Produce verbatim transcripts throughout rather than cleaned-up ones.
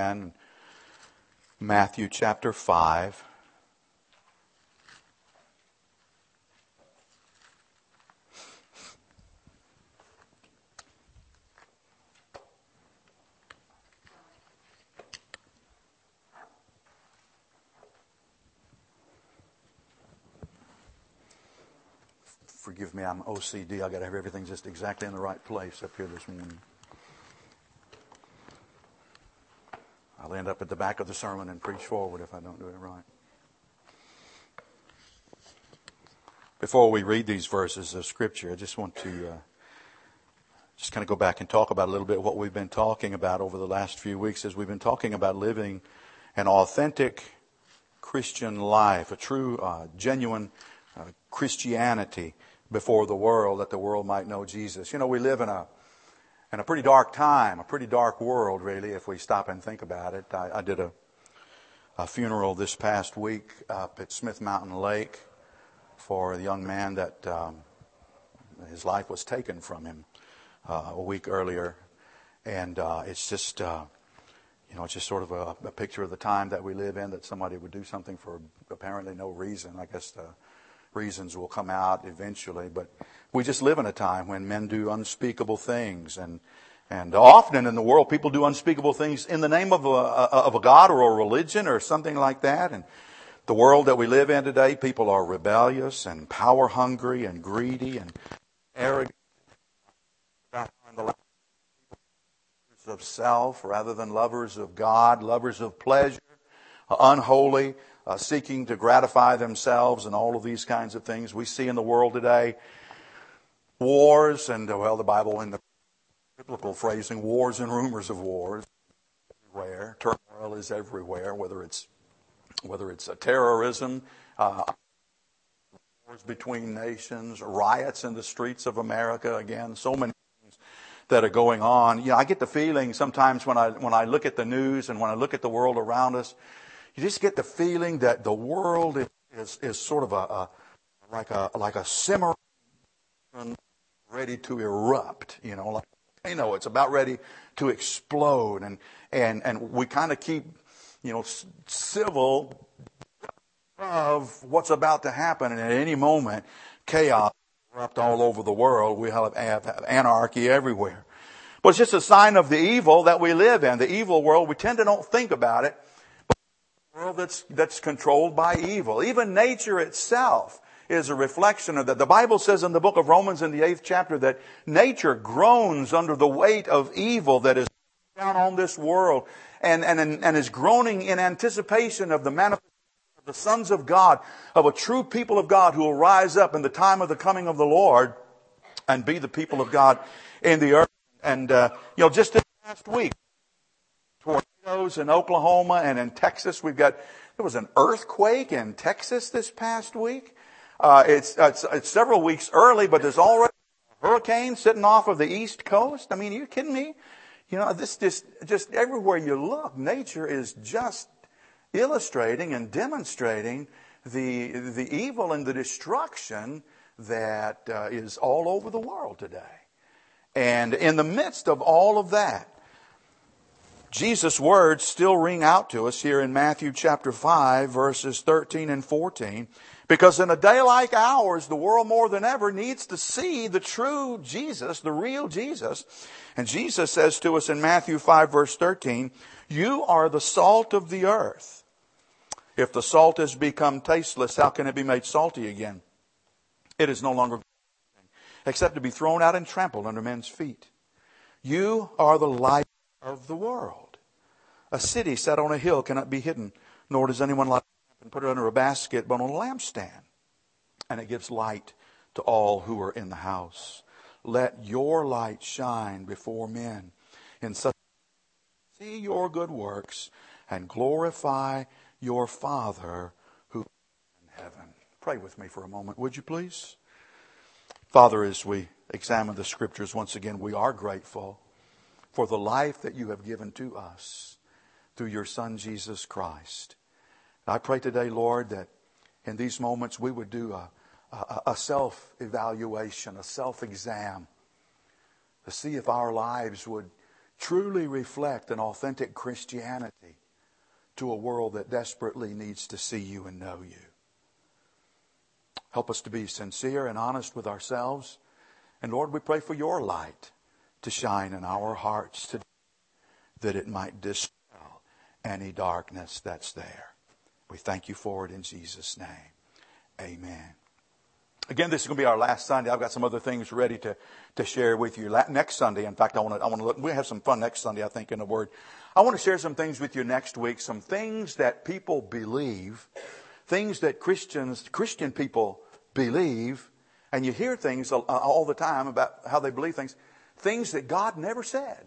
again. Matthew chapter five. Forgive me, I'm O C D. I got to have everything just exactly in the right place up here this morning. I'll end up at the back of the sermon and preach forward if I don't do it right. Before we read these verses of Scripture, I just want to uh, just kind of go back and talk about a little bit what we've been talking about over the last few weeks as we've been talking about living an authentic Christian life, a true, uh, genuine uh, Christianity before the world, that the world might know Jesus. You know, we live in a in a pretty dark time, a pretty dark world, really, if we stop and think about it. I, I did a, a funeral this past week up at Smith Mountain Lake for a young man that um, his life was taken from him uh, a week earlier. And uh, it's just, uh, you know, it's just sort of a, a picture of the time that we live in, that somebody would do something for apparently no reason. I guess the reasons will come out eventually, but we just live in a time when men do unspeakable things, and and often in the world people do unspeakable things in the name of a, of a God or a religion or something like that. And the world that we live in today, people are rebellious and power hungry and greedy and arrogant of self rather than lovers of God, lovers of pleasure, unholy, Uh, seeking to gratify themselves and all of these kinds of things. We see in the world today wars and, well, the Bible in the biblical phrasing, wars and rumors of wars everywhere. Turmoil is everywhere, whether it's whether it's a terrorism, uh, wars between nations, riots in the streets of America. Again, so many things that are going on. You know, I get the feeling sometimes when I when I look at the news and when I look at the world around us, you just get the feeling that the world is is, is sort of a, a like a like a simmer ready to erupt. You know, like you know, it's about ready to explode, and and and we kind of keep, you know, civil of what's about to happen, and at any moment, chaos erupt all over the world. We have, have, have anarchy everywhere. But it's just a sign of the evil that we live in, the evil world. We tend to don't think about it. World that's that's controlled by evil. Even nature itself is a reflection of that. The Bible says in the book of Romans in the eighth chapter that nature groans under the weight of evil that is down on this world, and and and is groaning in anticipation of the manifestation of the sons of God, of a true people of God who will rise up in the time of the coming of the Lord and be the people of God in the earth. And uh, you know, just this last week, tornadoes in Oklahoma and in Texas. We've got, there was an earthquake in Texas this past week. Uh, it's, it's, it's several weeks early, but there's already a hurricane sitting off of the East Coast. I mean, are you kidding me? You know, this just, just everywhere you look, nature is just illustrating and demonstrating the, the evil and the destruction that uh, is all over the world today. And in the midst of all of that, Jesus' words still ring out to us here in Matthew chapter five, verses thirteen and fourteen. Because in a day like ours, the world more than ever needs to see the true Jesus, the real Jesus. And Jesus says to us in Matthew five, verse thirteen, "You are the salt of the earth. If the salt has become tasteless, how can it be made salty again? It is no longer except to be thrown out and trampled under men's feet. You are the light of the world. A city set on a hill cannot be hidden, nor does anyone light it and put it under a basket, but on a lampstand. And it gives light to all who are in the house. Let your light shine before men in such a way, see your good works and glorify your Father who is in heaven." Pray with me for a moment, would you please? Father, as we examine the Scriptures once again, we are grateful for the life that you have given to us through your Son, Jesus Christ. I pray today, Lord, that in these moments we would do a, a, a self-evaluation, a self-exam, to see if our lives would truly reflect an authentic Christianity to a world that desperately needs to see you and know you. Help us to be sincere and honest with ourselves. And Lord, we pray for your light to shine in our hearts today, that it might dispel any darkness that's there. We thank you for it in Jesus' name. Amen. Again, this is going to be our last Sunday. I've got some other things ready to, to share with you. Next Sunday, in fact, I want to, I want to look, we'll have some fun next Sunday, I think, in the Word. I want to share some things with you next week, some things that people believe, things that Christians, Christian people believe, and you hear things all the time about how they believe things, things that God never said.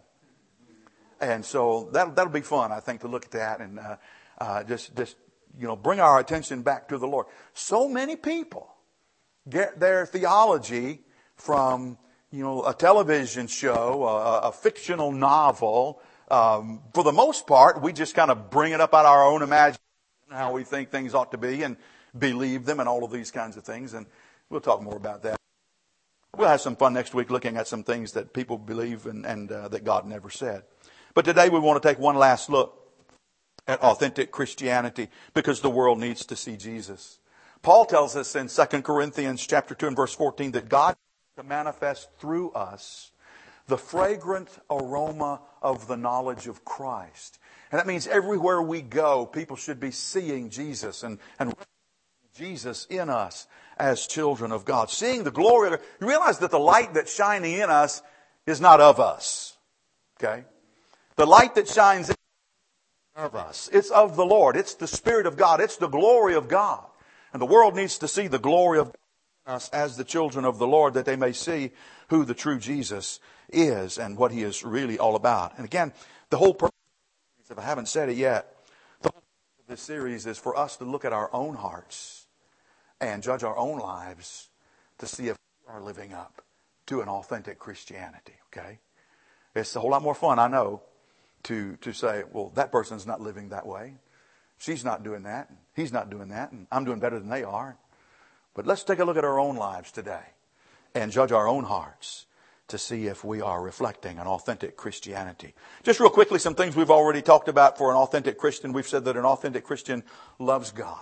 And so that'll, that'll be fun, I think, to look at that and uh, uh, just, just, you know, bring our attention back to the Lord. So many people get their theology from, you know, a television show, a, a fictional novel. Um, for the most part, we just kind of bring it up out of our own imagination, how we think things ought to be, and believe them and all of these kinds of things. And we'll talk more about that. We'll have some fun next week looking at some things that people believe and, and uh, that God never said. But today we want to take one last look at authentic Christianity, because the world needs to see Jesus. Paul tells us in Second Corinthians chapter two and verse fourteen that God to manifest through us the fragrant aroma of the knowledge of Christ. And that means everywhere we go, people should be seeing Jesus and, and Jesus in us as children of God. Seeing the glory of God. You realize that the light that's shining in us is not of us. Okay? The light that shines in us is of us. It's of the Lord. It's the Spirit of God. It's the glory of God. And the world needs to see the glory of God in us as the children of the Lord, that they may see who the true Jesus is and what He is really all about. And again, the whole purpose, if I haven't said it yet, the whole purpose of this series is for us to look at our own hearts and judge our own lives to see if we are living up to an authentic Christianity. Okay? It's a whole lot more fun, I know, to, to say, well, that person's not living that way. She's not doing that. He's not doing that. And I'm doing better than they are. But let's take a look at our own lives today and judge our own hearts to see if we are reflecting an authentic Christianity. Just real quickly, some things we've already talked about for an authentic Christian. We've said that an authentic Christian loves God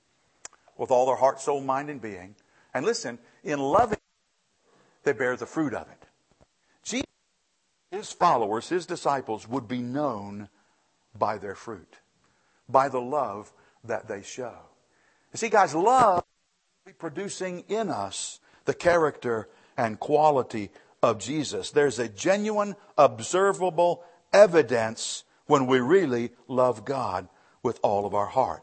with all their heart, soul, mind, and being. And listen, in loving, they bear the fruit of it. Jesus, His followers, His disciples would be known by their fruit, by the love that they show. You see, guys, love is producing in us the character and quality of Jesus. There's a genuine, observable evidence when we really love God with all of our heart.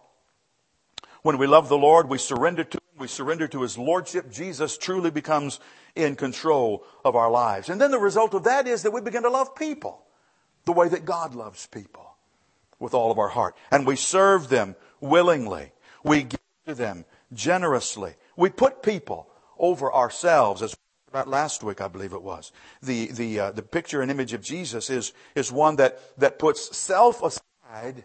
When we love the Lord, we surrender to Him, we surrender to His Lordship. Jesus truly becomes in control of our lives. And then the result of that is that we begin to love people the way that God loves people, with all of our heart. And we serve them willingly. We give to them generously. We put people over ourselves, as we talked about last week, I believe it was. The the uh, the picture and image of Jesus is is one that that puts self aside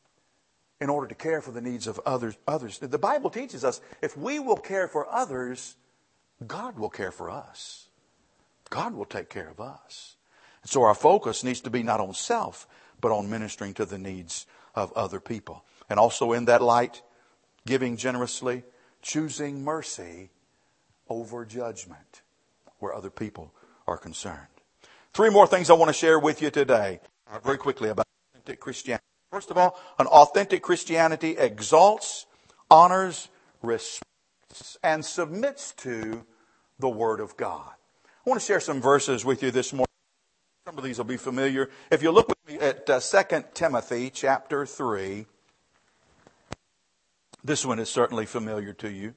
in order to care for the needs of others. Others. The Bible teaches us if we will care for others, God will care for us. God will take care of us. And so our focus needs to be not on self, but on ministering to the needs of other people. And also in that light, giving generously, choosing mercy over judgment where other people are concerned. Three more things I want to share with you today, uh, very quickly, about authentic Christianity. First of all, an authentic Christianity exalts, honors, respects, and submits to the Word of God. I want to share some verses with you this morning. Some of these will be familiar. If you look with me at uh, Second Timothy chapter three, this one is certainly familiar to you.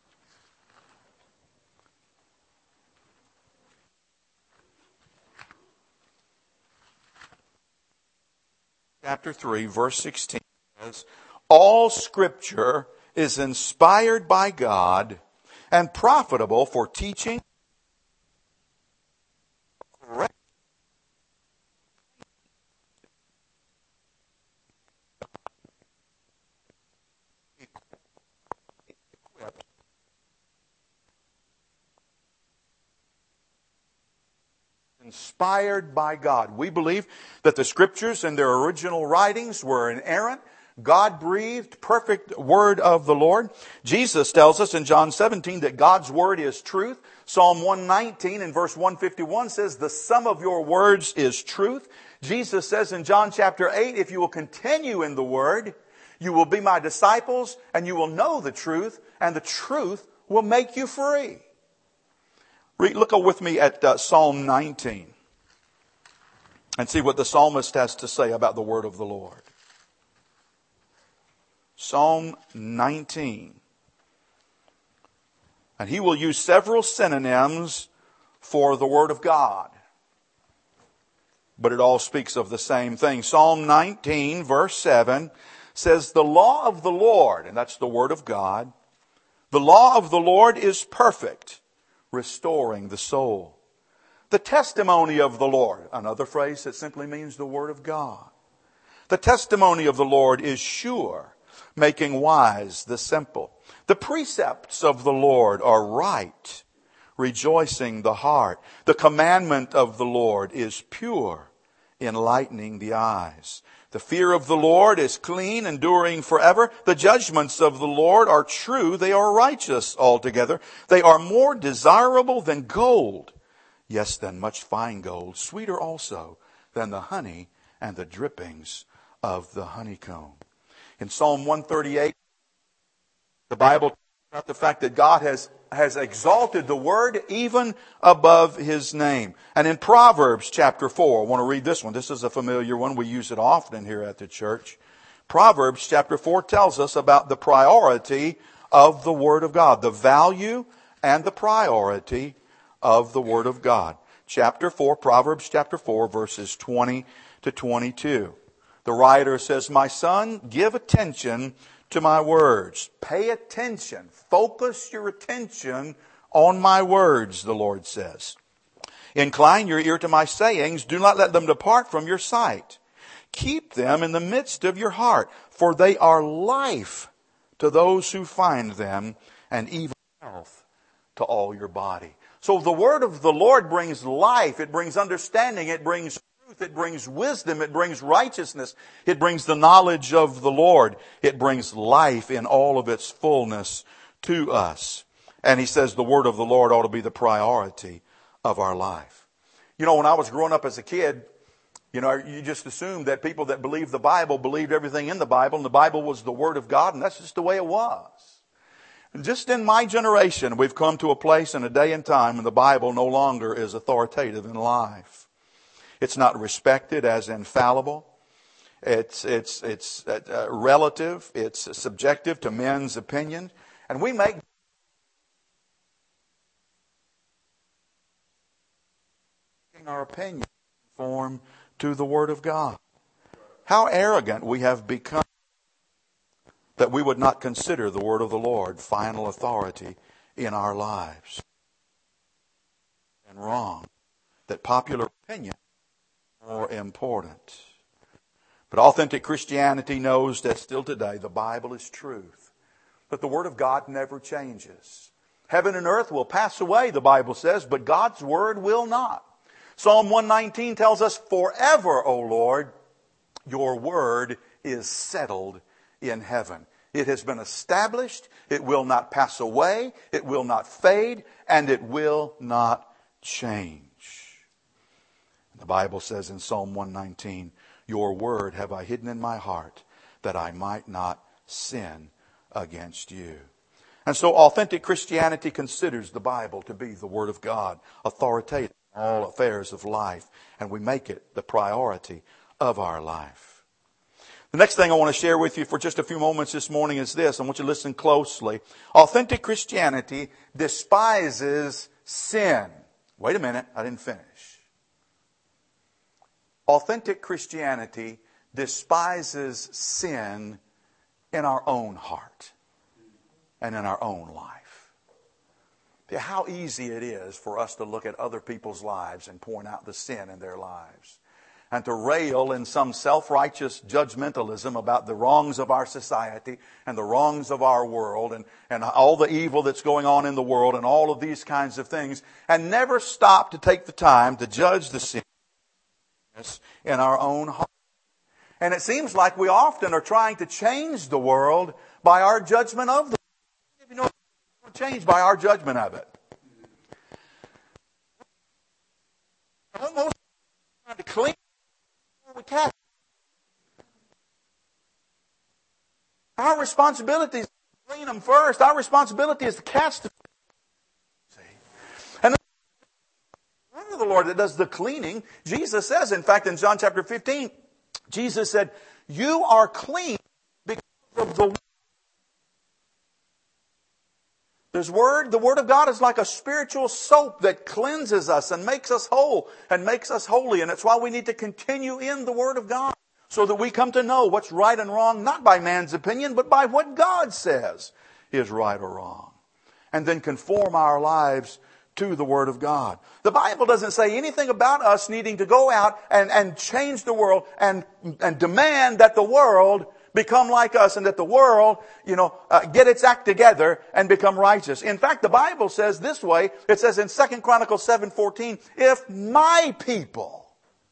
Chapter three, verse sixteen says, all Scripture is inspired by God and profitable for teaching, correct, inspired by God. We believe that the Scriptures and their original writings were inerrant, God-breathed, perfect Word of the Lord. Jesus tells us in John seventeen that God's Word is truth. Psalm one nineteen and verse one fifty-one says, the sum of your words is truth. Jesus says in John chapter eight, if you will continue in the Word, you will be my disciples, and you will know the truth, and the truth will make you free. Read, look with me at uh, Psalm nineteen and see what the psalmist has to say about the word of the Lord. Psalm nineteen. And he will use several synonyms for the word of God, but it all speaks of the same thing. Psalm nineteen, verse seven says, the law of the Lord, and that's the word of God, the law of the Lord is perfect, restoring the soul. The testimony of the Lord, another phrase that simply means the word of God. The testimony of the Lord is sure, making wise the simple. The precepts of the Lord are right, rejoicing the heart. The commandment of the Lord is pure, enlightening the eyes. The fear of the Lord is clean, enduring forever. The judgments of the Lord are true. They are righteous altogether. They are more desirable than gold. Yes, than much fine gold. Sweeter also than the honey and the drippings of the honeycomb. In Psalm one thirty-eight, the Bible talks about the fact that God has, has exalted the Word even above His name. And in Proverbs chapter four, I want to read this one. This is a familiar one. We use it often here at the church. Proverbs chapter four tells us about the priority of the Word of God. The value and the priority of the Word of God. Chapter four, Proverbs chapter four, verses twenty to twenty-two. The writer says, my son, give attention to my words. Pay attention. Focus your attention on my words, the Lord says. Incline your ear to my sayings. Do not let them depart from your sight. Keep them in the midst of your heart, for they are life to those who find them, and even health to all your body. So the word of the Lord brings life. It brings understanding. It brings truth. It brings wisdom. It brings righteousness. It brings the knowledge of the Lord. It brings life in all of its fullness to us. And he says the word of the Lord ought to be the priority of our life. You know, when I was growing up as a kid, you know, you just assumed that people that believed the Bible believed everything in the Bible, and the Bible was the Word of God, and that's just the way it was. And just in my generation, we've come to a place and a day and time when the Bible no longer is authoritative in life. It's not respected as infallible. It's it's it's uh, relative. It's subjective to men's opinion, and we make our opinion conform to the Word of God. How arrogant we have become that we would not consider the Word of the Lord final authority in our lives. And wrong. That popular opinion is more important. But authentic Christianity knows that still today the Bible is truth. That the Word of God never changes. Heaven and earth will pass away, the Bible says, but God's Word will not. Psalm one nineteen tells us, forever, O Lord, your word is settled in heaven. It has been established. It will not pass away. It will not fade. And it will not change. The Bible says in Psalm one nineteen, your word have I hidden in my heart that I might not sin against you. And so authentic Christianity considers the Bible to be the Word of God, authoritative in all affairs of life, and we make it the priority of our life. The next thing I want to share with you for just a few moments this morning is this. I want you to listen closely. Authentic Christianity despises sin. Wait a minute, I didn't finish. Authentic Christianity despises sin in our own heart and in our own life. How easy it is for us to look at other people's lives and point out the sin in their lives. and to rail in some self-righteous judgmentalism about the wrongs of our society and the wrongs of our world and, and all the evil that's going on in the world and all of these kinds of things, and never stop to take the time to judge the sin in our own heart. And it seems like we often are trying to change the world by our judgment of the world. You know, change by our judgment of it. Almost trying to clean we can. Our responsibility is to clean them first. Our responsibility is to cast them. See? And the Lord that does the cleaning. Jesus says, in fact, in John chapter fifteen, Jesus said, you are clean because of the word. This word, the Word of God is like a spiritual soap that cleanses us and makes us whole and makes us holy. And it's why we need to continue in the Word of God so that we come to know what's right and wrong, not by man's opinion, but by what God says is right or wrong. And then conform our lives to the Word of God. The Bible doesn't say anything about us needing to go out and, and change the world and, and demand that the world become like us and that the world, you know, uh, get its act together and become righteous. In fact, the Bible says this way. It says in Second Chronicles seven fourteen, if my people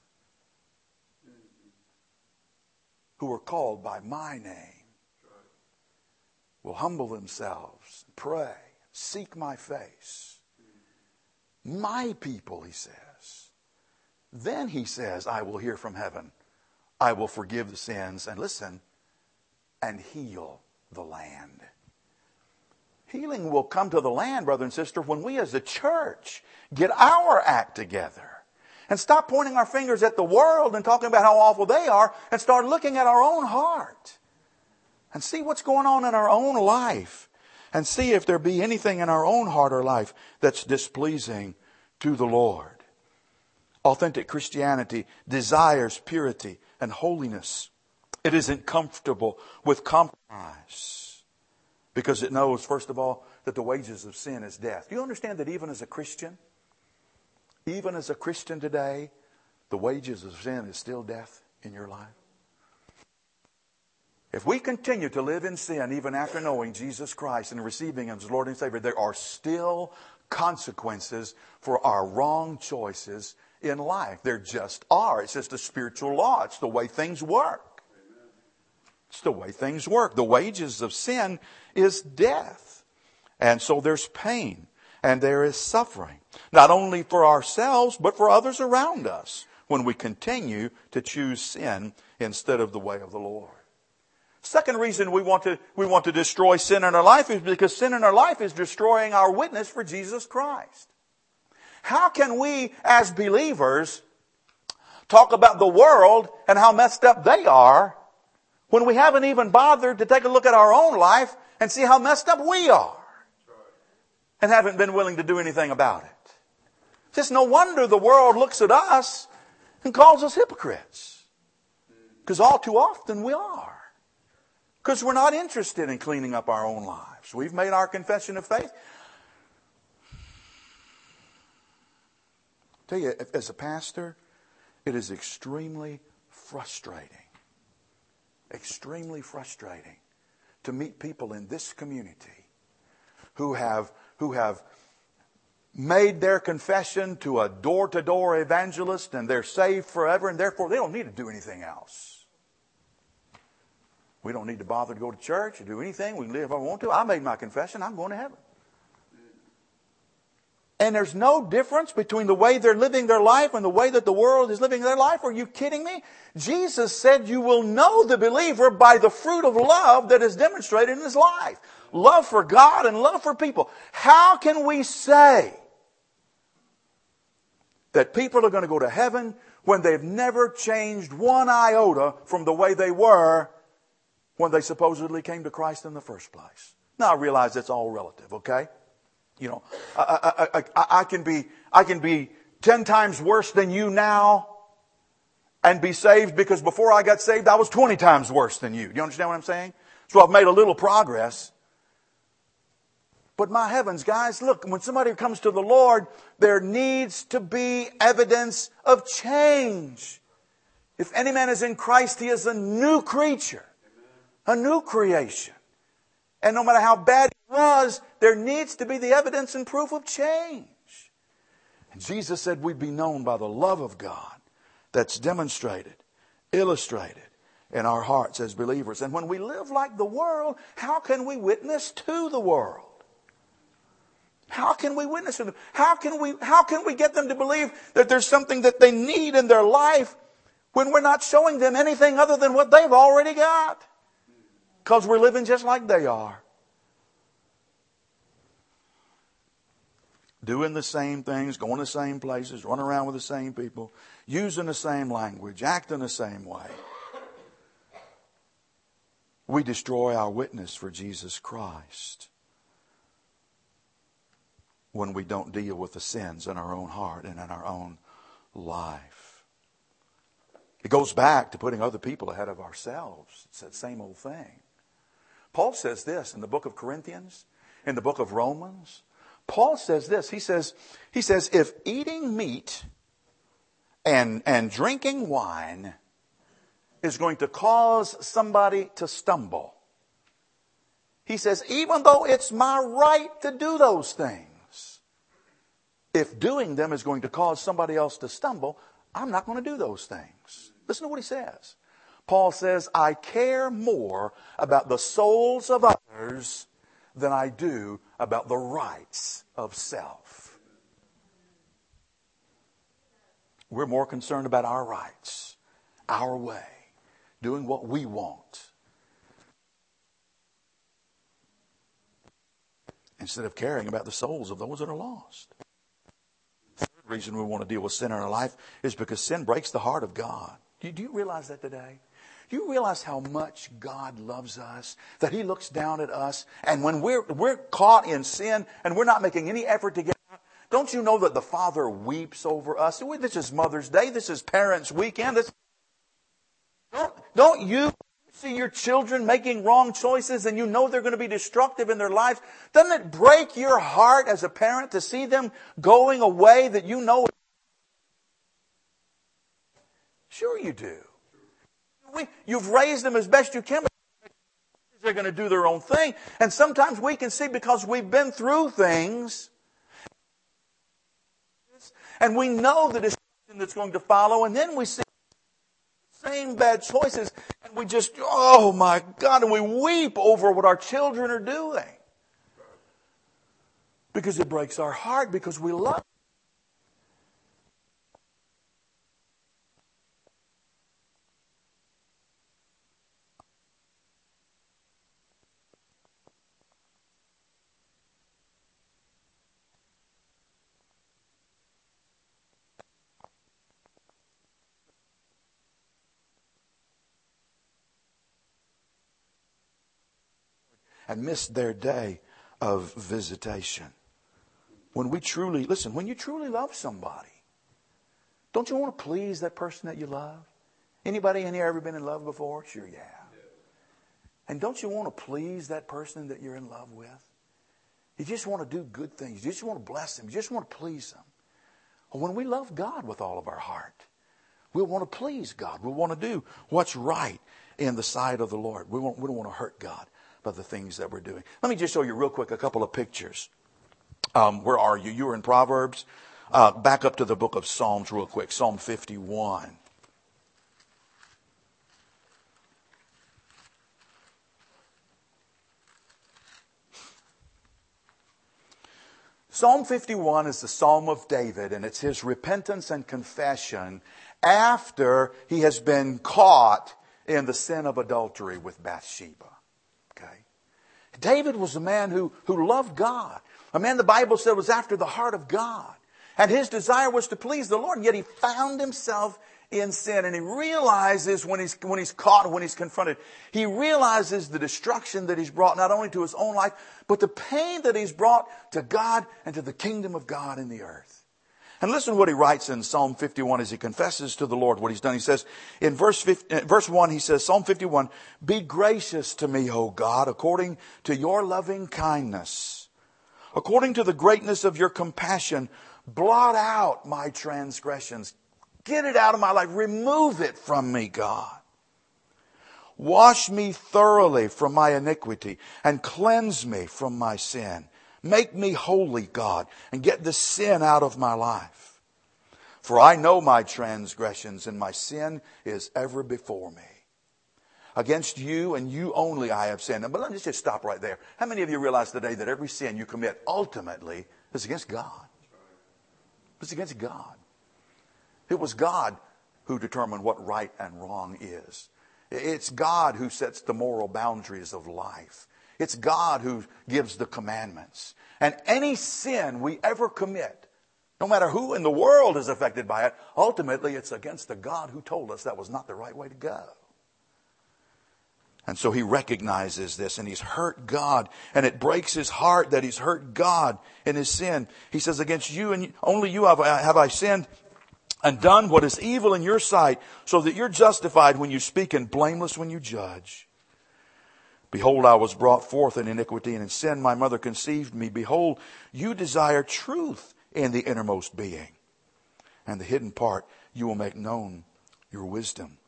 who are called by my name will humble themselves, pray, seek my face, my people, he says, then he says, I will hear from heaven. I will forgive the sins. And listen, and heal the land. Healing will come to the land, brother and sister, when we as a church get our act together and stop pointing our fingers at the world and talking about how awful they are and start looking at our own heart and see what's going on in our own life and see if there be anything in our own heart or life that's displeasing to the Lord. Authentic Christianity desires purity and holiness. It isn't comfortable with compromise because it knows, first of all, that the wages of sin is death. Do you understand that even as a Christian, even as a Christian today, the wages of sin is still death in your life? If we continue to live in sin even after knowing Jesus Christ and receiving Him as Lord and Savior, there are still consequences for our wrong choices in life. There just are. It's just a spiritual law. It's the way things work. It's the way things work. The wages of sin is death. And so there's pain and there is suffering. Not only for ourselves, but for others around us when we continue to choose sin instead of the way of the Lord. Second reason we want to, we want to destroy sin in our life is because sin in our life is destroying our witness for Jesus Christ. How can we as believers talk about the world and how messed up they are when we haven't even bothered to take a look at our own life and see how messed up we are and haven't been willing to do anything about it? It's just no wonder the world looks at us and calls us hypocrites. Because all too often we are. Because we're not interested in cleaning up our own lives. We've made our confession of faith. I tell you, as a pastor, it is extremely frustrating. Extremely frustrating to meet people in this community who have who have made their confession to a door-to-door evangelist and they're saved forever and therefore they don't need to do anything else. We don't need to bother to go to church or do anything. We can live if I want to. I made my confession. I'm going to heaven. And there's no difference between the way they're living their life and the way that the world is living their life. Are you kidding me? Jesus said you will know the believer by the fruit of love that is demonstrated in his life. Love for God and love for people. How can we say that people are going to go to heaven when they've never changed one iota from the way they were when they supposedly came to Christ in the first place? Now I realize that's all relative, okay? You know, I, I, I, I can be, I can be ten times worse than you now and be saved because before I got saved, I was twenty times worse than you. Do you understand what I'm saying? So I've made a little progress. But my heavens, guys, look, when somebody comes to the Lord, there needs to be evidence of change. If any man is in Christ, he is a new creature. A new creation. And no matter how bad he was, there needs to be the evidence and proof of change. And Jesus said we'd be known by the love of God that's demonstrated, illustrated in our hearts as believers. And when we live like the world, how can we witness to the world? How can we witness to them? How can we, how can we get them to believe that there's something that they need in their life when we're not showing them anything other than what they've already got? Because we're living just like they are. Doing the same things, going the same places, running around with the same people, using the same language, acting the same way. We destroy our witness for Jesus Christ when we don't deal with the sins in our own heart and in our own life. It goes back to putting other people ahead of ourselves. It's that same old thing. Paul says this in the book of Corinthians, in the book of Romans. Paul says this. He says, he says, if eating meat and, and drinking wine is going to cause somebody to stumble, he says, even though it's my right to do those things, if doing them is going to cause somebody else to stumble, I'm not going to do those things. Listen to what he says. Paul says, I care more about the souls of others than I do about the rights of self. We're more concerned about our rights, our way, doing what we want, instead of caring about the souls of those that are lost. The third reason we want to deal with sin in our life is because sin breaks the heart of God. Do you realize that today? Do you realize how much God loves us? That He looks down at us, and when we're we're caught in sin and we're not making any effort to get out, don't you know that the Father weeps over us? This is Mother's Day. This is Parents' Weekend. This, don't, don't you see your children making wrong choices and you know they're going to be destructive in their lives? Doesn't it break your heart as a parent to see them going a way that you know? Sure you do. You've raised them as best you can, but they're going to do their own thing. And sometimes we can see, because we've been through things, and we know the destruction that's going to follow, and then we see the same bad choices, and we just, oh my God, and we weep over what our children are doing. Because it breaks our heart, because we love them. And missed their day of visitation. When we truly, listen, when you truly love somebody, don't you want to please that person that you love? Anybody in here ever been in love before? Sure, yeah. And don't you want to please that person that you're in love with? You just want to do good things. You just want to bless them. You just want to please them. Well, when we love God with all of our heart, we'll want to please God. We'll want to do what's right in the sight of the Lord. We, won't, we don't want to hurt God by the things that we're doing. Let me just show you real quick a couple of pictures. Um, where are you? You were in Proverbs. Uh, back up to the book of Psalms real quick. Psalm fifty-one. Psalm fifty-one is the Psalm of David, and it's his repentance and confession after he has been caught in the sin of adultery with Bathsheba. Okay. David was a man who, who loved God. A man the Bible said was after the heart of God. And his desire was to please the Lord. And yet he found himself in sin. And he realizes when he's, when he's caught, when he's confronted, he realizes the destruction that he's brought not only to his own life, but the pain that he's brought to God and to the kingdom of God in the earth. And listen to what he writes in Psalm fifty-one as he confesses to the Lord what he's done. He says, in verse fifty, verse one, he says, Psalm fifty-one, be gracious to me, O God, according to your loving kindness. According to the greatness of your compassion, blot out my transgressions. Get it out of my life. Remove it from me, God. Wash me thoroughly from my iniquity and cleanse me from my sin. Make me holy, God, and get the sin out of my life. For I know my transgressions, and my sin is ever before me. Against you and you only I have sinned. But let me just stop right there. How many of you realize today that every sin you commit ultimately is against God? It's against God. It was God who determined what right and wrong is. It's God who sets the moral boundaries of life. It's God who gives the commandments. And any sin we ever commit, no matter who in the world is affected by it, ultimately it's against the God who told us that was not the right way to go. And so he recognizes this, and he's hurt God, and it breaks his heart that he's hurt God in his sin. He says, against you and only you have, have I sinned and done what is evil in your sight, so that you're justified when you speak and blameless when you judge. Behold, I was brought forth in iniquity, and in sin my mother conceived me. Behold, you desire truth in the innermost being, and the hidden part you will make known your wisdom.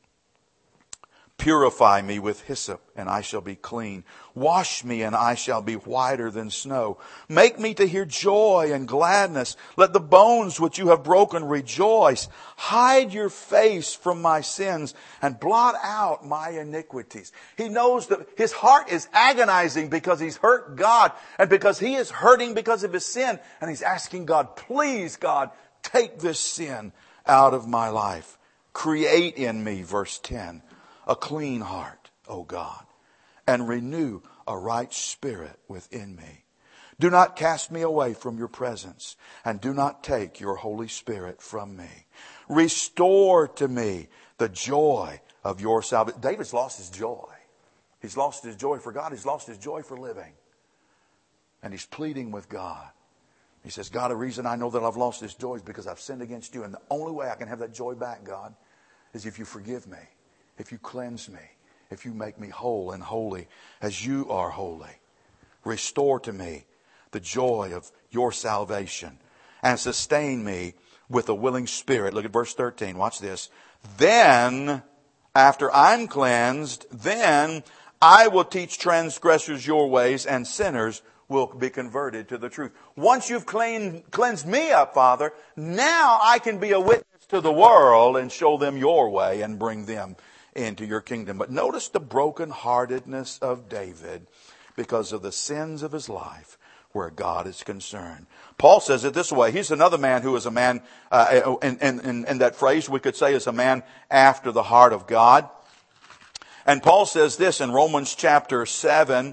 Purify me with hyssop, and I shall be clean. Wash me, and I shall be whiter than snow. Make me to hear joy and gladness. Let the bones which you have broken rejoice. Hide your face from my sins, and blot out my iniquities. He knows that his heart is agonizing because he's hurt God, and because he is hurting because of his sin. And he's asking God, please, God, take this sin out of my life. Create in me, verse ten. A clean heart, O God, and renew a right spirit within me. Do not cast me away from your presence, and do not take your Holy Spirit from me. Restore to me the joy of your salvation. David's lost his joy. He's lost his joy for God. He's lost his joy for living. And he's pleading with God. He says, God, the reason I know that I've lost this joy is because I've sinned against you. And the only way I can have that joy back, God, is if you forgive me. If you cleanse me, if you make me whole and holy as you are holy. Restore to me the joy of your salvation and sustain me with a willing spirit. Look at verse thirteen. Watch this. Then, after I'm cleansed, then I will teach transgressors your ways, and sinners will be converted to the truth. Once you've clean, cleansed me up, Father, now I can be a witness to the world and show them your way and bring them into your kingdom. But notice the brokenheartedness of David because of the sins of his life where God is concerned. Paul says it this way. He's another man who is a man, uh, in, in, in that phrase we could say is a man after the heart of God. And Paul says this in Romans chapter seven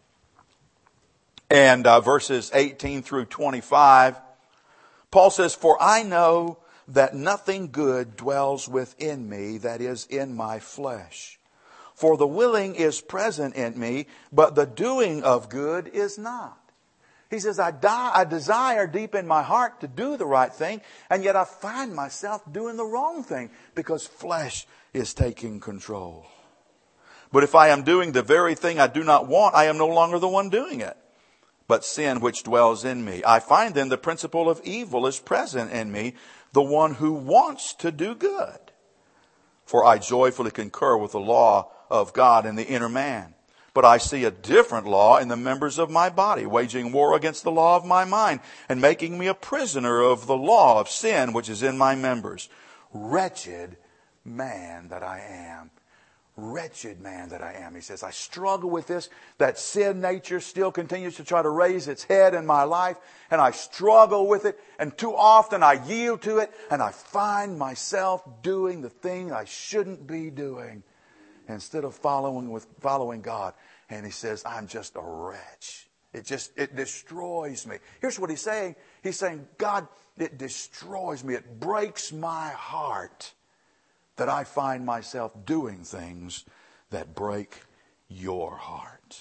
and uh, verses eighteen through twenty-five. Paul says, for I know that nothing good dwells within me, that is, in my flesh. For the willing is present in me, but the doing of good is not. He says, I, die, I desire deep in my heart to do the right thing, and yet I find myself doing the wrong thing because flesh is taking control. But if I am doing the very thing I do not want, I am no longer the one doing it, but sin which dwells in me. I find then the principle of evil is present in me, the one who wants to do good. For I joyfully concur with the law of God in the inner man. But I see a different law in the members of my body, waging war against the law of my mind, and making me a prisoner of the law of sin which is in my members. Wretched man that I am. Wretched man that I am. He says, I struggle with this. That sin nature still continues to try to raise its head in my life. And I struggle with it. And too often I yield to it. And I find myself doing the thing I shouldn't be doing instead of following with following God. And he says, I'm just a wretch. It just, it destroys me. Here's what he's saying. He's saying, God, it destroys me. It breaks my heart that I find myself doing things that break your heart.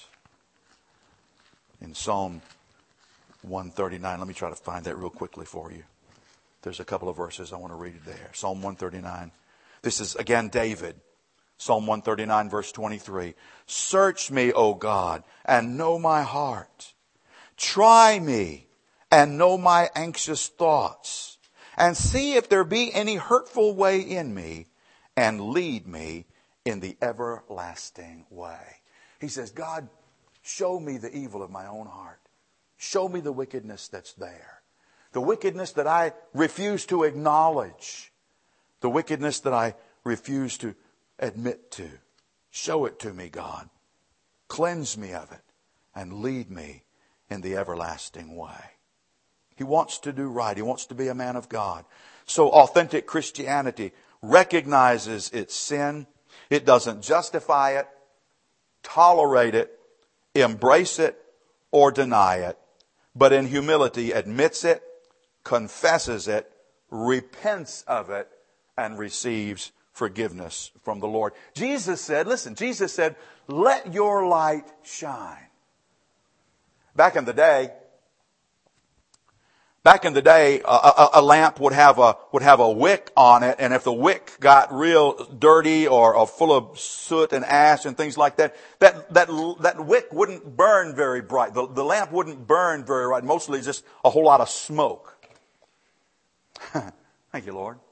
In Psalm one thirty-nine, let me try to find that real quickly for you. There's a couple of verses I want to read it there. Psalm one thirty-nine. This is again David. Psalm one thirty-nine verse twenty-three. Search me, O God, and know my heart. Try me and know my anxious thoughts, and see if there be any hurtful way in me, and lead me in the everlasting way. He says, God, show me the evil of my own heart. Show me the wickedness that's there. The wickedness that I refuse to acknowledge. The wickedness that I refuse to admit to. Show it to me, God. Cleanse me of it and lead me in the everlasting way. He wants to do right. He wants to be a man of God. So authentic Christianity recognizes its sin. It doesn't justify it, tolerate it, embrace it, or deny it, but in humility admits it, confesses it, repents of it, and receives forgiveness from the Lord. Jesus said, listen, Jesus said, let your light shine. Back in the day, Back in the day, a, a, a lamp would have a would have a wick on it, and if the wick got real dirty or, or full of soot and ash and things like that, that that that wick wouldn't burn very bright. The, the lamp wouldn't burn very bright. Mostly just a whole lot of smoke. Thank you, Lord.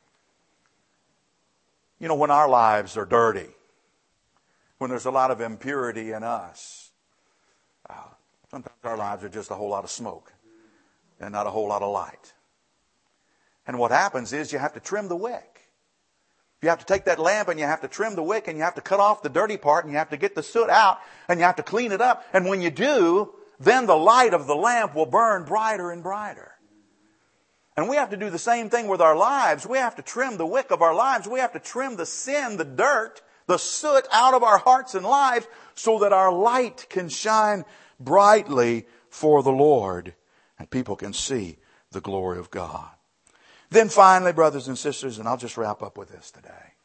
You know, when our lives are dirty, when there's a lot of impurity in us, uh, sometimes our lives are just a whole lot of smoke. And not a whole lot of light. And what happens is you have to trim the wick. You have to take that lamp and you have to trim the wick and you have to cut off the dirty part and you have to get the soot out and you have to clean it up. And when you do, then the light of the lamp will burn brighter and brighter. And we have to do the same thing with our lives. We have to trim the wick of our lives. We have to trim the sin, the dirt, the soot out of our hearts and lives so that our light can shine brightly for the Lord. And people can see the glory of God. Then finally, brothers and sisters, and I'll just wrap up with this today.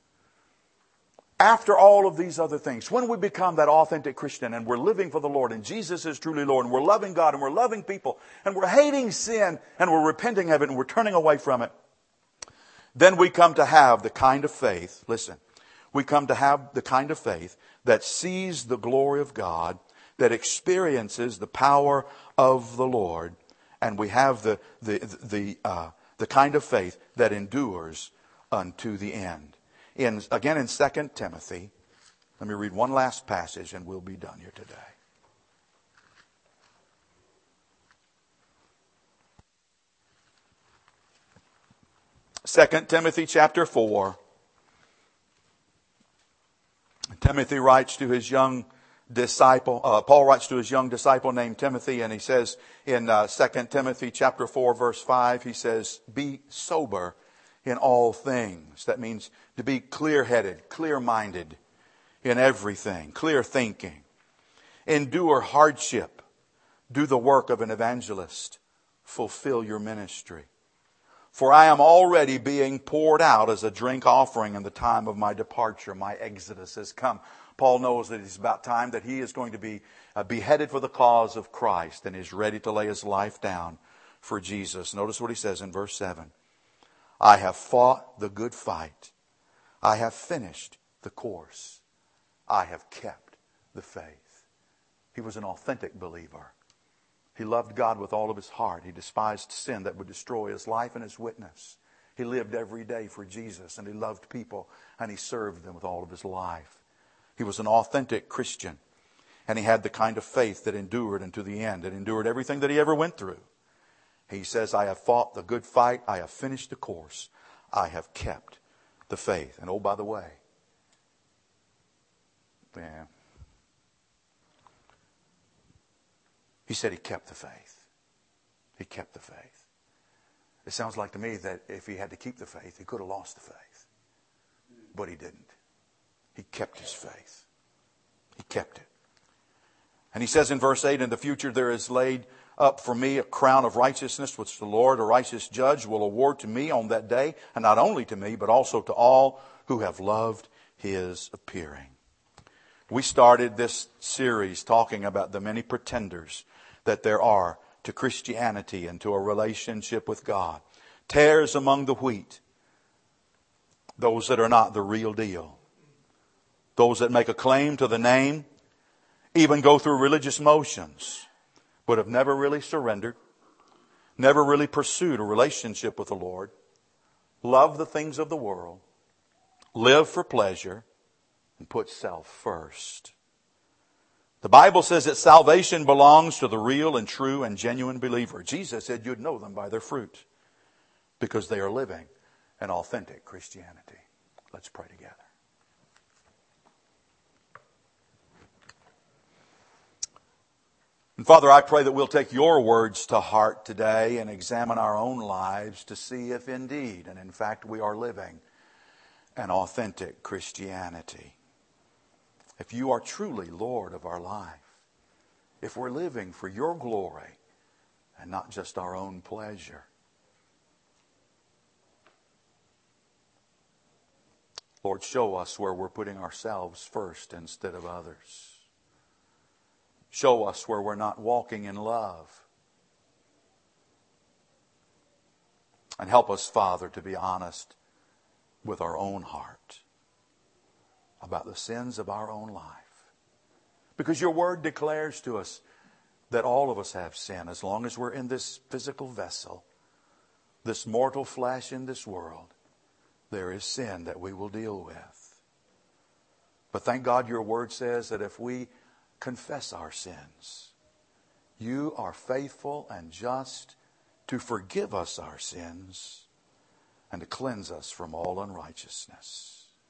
After all of these other things, when we become that authentic Christian and we're living for the Lord and Jesus is truly Lord and we're loving God and we're loving people and we're hating sin and we're repenting of it and we're turning away from it, then we come to have the kind of faith, listen, we come to have the kind of faith that sees the glory of God, that experiences the power of the Lord, and we have the the the uh, the kind of faith that endures unto the end. In again in Second Timothy, let me read one last passage, and we'll be done here today. Second Timothy chapter four. Timothy writes to his young disciple, uh, Paul writes to his young disciple named Timothy, and he says in uh, Second Timothy chapter four verse five, he says, be sober in all things. That means to be clear-headed, clear-minded in everything, clear thinking. Endure hardship. Do the work of an evangelist. Fulfill your ministry. For I am already being poured out as a drink offering in the time of my departure. My exodus has come. Paul knows that it's about time that he is going to be uh, beheaded for the cause of Christ and is ready to lay his life down for Jesus. Notice what he says in verse seven. I have fought the good fight. I have finished the course. I have kept the faith. He was an authentic believer. He loved God with all of his heart. He despised sin that would destroy his life and his witness. He lived every day for Jesus, and he loved people, and he served them with all of his life. He was an authentic Christian, and he had the kind of faith that endured unto the end, and endured everything that he ever went through. He says, I have fought the good fight. I have finished the course. I have kept the faith. And oh, by the way, yeah, he said he kept the faith. He kept the faith. It sounds like to me that if he had to keep the faith, he could have lost the faith. But he didn't. He kept his faith. He kept it. And he says in verse eight, in the future there is laid up for me a crown of righteousness, which the Lord, a righteous judge, will award to me on that day, and not only to me, but also to all who have loved his appearing. We started this series talking about the many pretenders that there are to Christianity and to a relationship with God. Tares among the wheat. Those that are not the real deal. Those that make a claim to the name, even go through religious motions, but have never really surrendered, never really pursued a relationship with the Lord, love the things of the world, live for pleasure, and put self first. The Bible says that salvation belongs to the real and true and genuine believer. Jesus said you'd know them by their fruit because they are living an authentic Christianity. Let's pray together. And Father, I pray that we'll take your words to heart today and examine our own lives to see if indeed, and in fact, we are living an authentic Christianity. If you are truly Lord of our life, if we're living for your glory and not just our own pleasure. Lord, show us where we're putting ourselves first instead of others. Show us where we're not walking in love. And help us, Father, to be honest with our own heart about the sins of our own life. Because your word declares to us that all of us have sin as long as we're in this physical vessel, this mortal flesh in this world. There is sin that we will deal with. But thank God your word says that if we confess our sins, you are faithful and just to forgive us our sins and to cleanse us from all unrighteousness.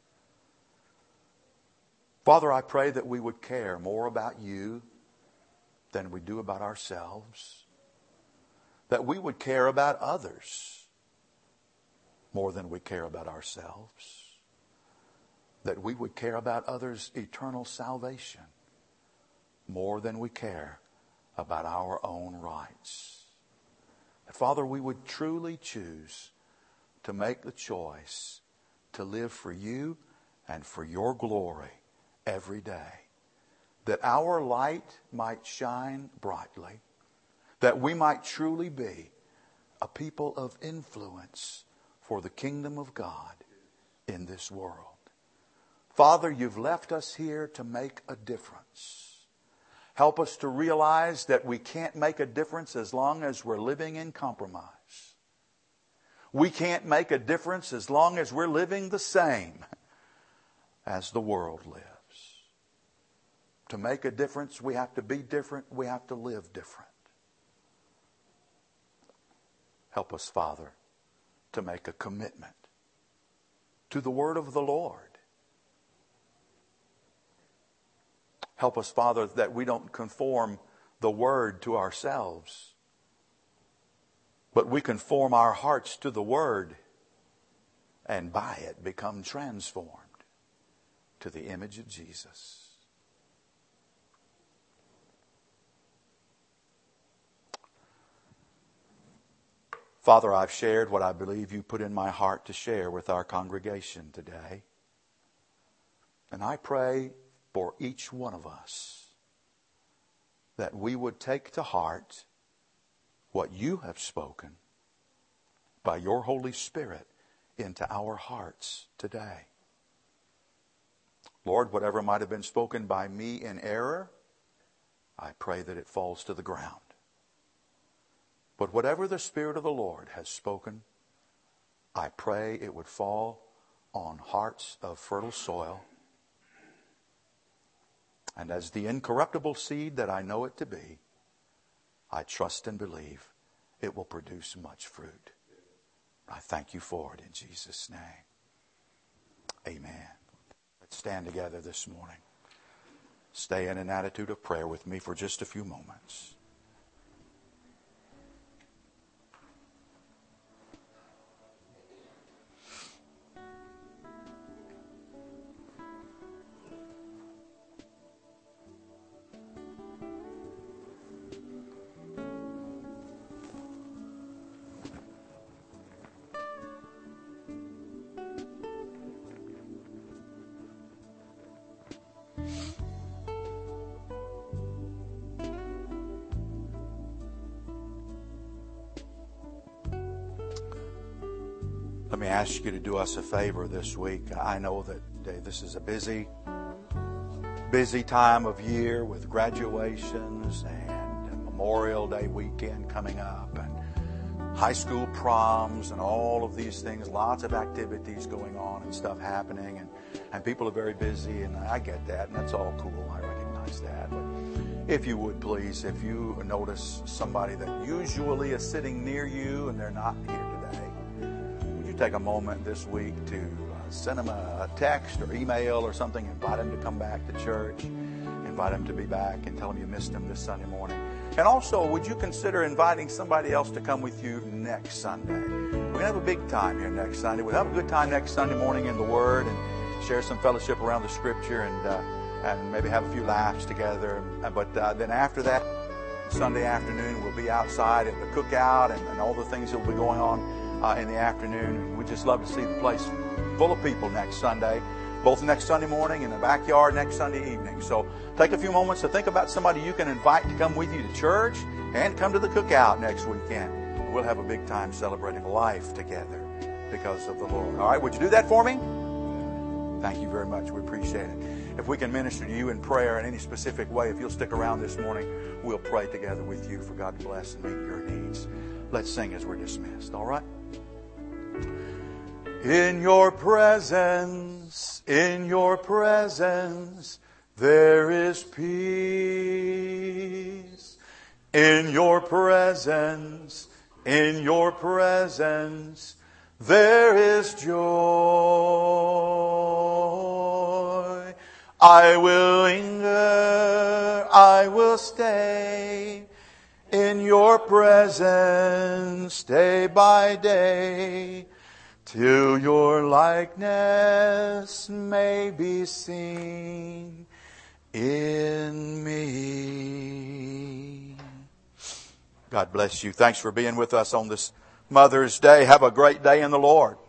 Father, I pray that we would care more about you than we do about ourselves. That we would care about others more than we care about ourselves. That we would care about others' eternal salvation more than we care about our own rights. That, Father, we would truly choose to make the choice to live for you and for your glory every day. That our light might shine brightly. That we might truly be a people of influence for the kingdom of God in this world. Father, you've left us here to make a difference. Help us to realize that we can't make a difference as long as we're living in compromise. We can't make a difference as long as we're living the same as the world lives. To make a difference, we have to be different. We have to live different. Help us, Father, to make a commitment to the word of the Lord. Help us, Father, that we don't conform the word to ourselves, but we conform our hearts to the word and by it become transformed to the image of Jesus. Father, I've shared what I believe you put in my heart to share with our congregation today. And I pray for each one of us that we would take to heart what you have spoken by your Holy Spirit into our hearts today. Lord, whatever might have been spoken by me in error, I pray that it falls to the ground. But whatever the Spirit of the Lord has spoken, I pray it would fall on hearts of fertile soil. And as the incorruptible seed that I know it to be, I trust and believe it will produce much fruit. I thank you for it in Jesus' name. Amen. Let's stand together this morning. Stay in an attitude of prayer with me for just a few moments. Let me ask you to do us a favor this week. I know that uh, this is a busy, busy time of year with graduations and Memorial Day weekend coming up. And high school proms and all of these things, lots of activities going on and stuff happening, and, and people are very busy, and I get that, and that's all cool. I recognize that. But if you would please, if you notice somebody that usually is sitting near you and they're not here today, would you take a moment this week to uh, send them a, a text or email or something, invite them to come back to church, invite them to be back, and tell them you missed them this Sunday morning. And also, would you consider inviting somebody else to come with you next Sunday? We're going to have a big time here next Sunday. We'll have a good time next Sunday morning in the Word and share some fellowship around the Scripture and uh, and maybe have a few laughs together. But uh, then after that, Sunday afternoon, we'll be outside at the cookout and, and all the things that will be going on uh, in the afternoon. And we'd just love to see the place full of people next Sunday, both next Sunday morning and the backyard next Sunday evening. So take a few moments to think about somebody you can invite to come with you to church and come to the cookout next weekend. We'll have a big time celebrating life together because of the Lord. All right, would you do that for me? Thank you very much. We appreciate it. If we can minister to you in prayer in any specific way, if you'll stick around this morning, we'll pray together with you for God to bless and meet your needs. Let's sing as we're dismissed, all right? In your presence, in your presence, there is peace. In your presence, in your presence, there is joy. I will linger, I will stay in your presence day by day, till your likeness may be seen in me. God bless you. Thanks for being with us on this Mother's Day. Have a great day in the Lord.